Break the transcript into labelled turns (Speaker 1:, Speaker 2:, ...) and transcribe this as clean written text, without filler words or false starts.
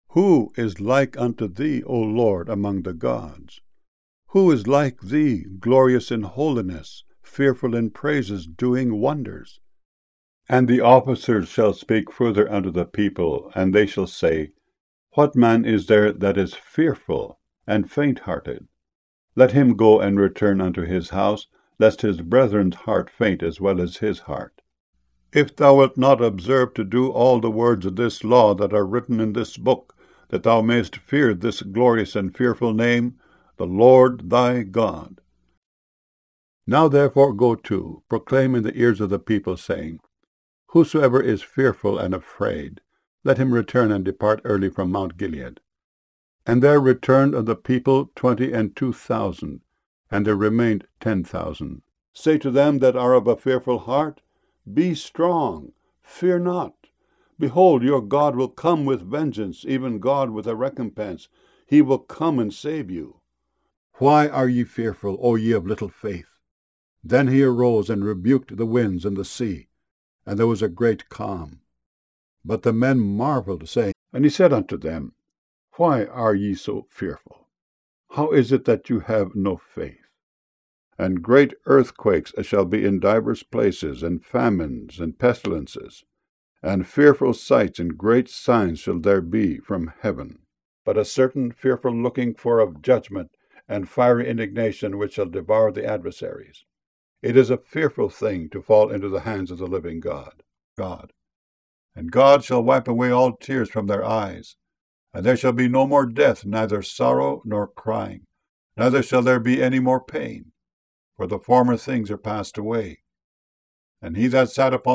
Speaker 1: Who is like unto thee, O Lord, among the gods? Who is like thee, glorious in holiness, fearful in praises, doing wonders? And the officers shall speak further unto the people, and they shall say, What man is there that is fearful and faint-hearted? Let him go and return unto his house, lest his brethren's heart faint as well as his heart. If thou wilt not observe to do all the words of this law that are written in this book, that thou mayest fear this glorious and fearful name, the Lord thy God. Now therefore go to, proclaim in the ears of the people, saying, Whosoever is fearful and afraid, let him return and depart early from Mount Gilead. And there returned of the people 22,000, and there remained 10,000. Say to them that are of a fearful heart, Be strong, fear not. Behold, your God will come with vengeance, even God with a recompense. He will come and save you. Why are ye fearful, O ye of little faith? Then he arose and rebuked the winds and the sea, and there was a great calm. But the men marveled, saying, And he said unto them, Why are ye so fearful? How is it that you have no faith? And great earthquakes shall be in divers places, and famines, and pestilences, and fearful sights and great signs shall there be from heaven. But a certain fearful looking for of judgment, and fiery indignation which shall devour the adversaries. It is a fearful thing to fall into the hands of the living God. And God shall wipe away all tears from their eyes, and there shall be no more death, neither sorrow nor crying, neither shall there be any more pain, for the former things are passed away. And he that sat upon